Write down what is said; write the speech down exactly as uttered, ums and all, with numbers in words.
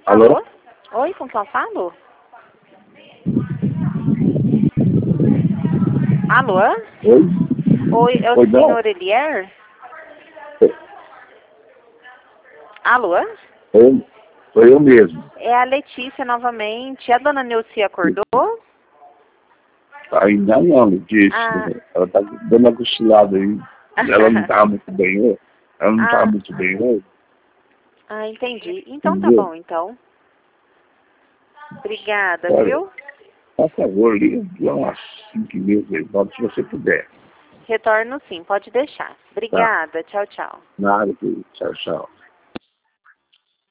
Alô? Alô? Oi, com quem eu falo? Alô? Oi? Oi, é o Oi, não. senhor Elier? Alô? Oi, sou eu mesmo. É a Letícia novamente. A dona Neuci acordou? Ainda não, Letícia. Ah. Ela tá dando uma cochilada aí. Ela não tá muito bem hoje. Ela não tá Ah, muito bem hoje. ah, entendi. Então tá Entendeu? bom, então. Obrigada, Olha, viu? por favor, liga lá umas cinco e meia, seis horas, se você puder. Retorno sim, pode deixar. Tá? Obrigada, tchau, tchau. Nada, querido. Tchau, tchau.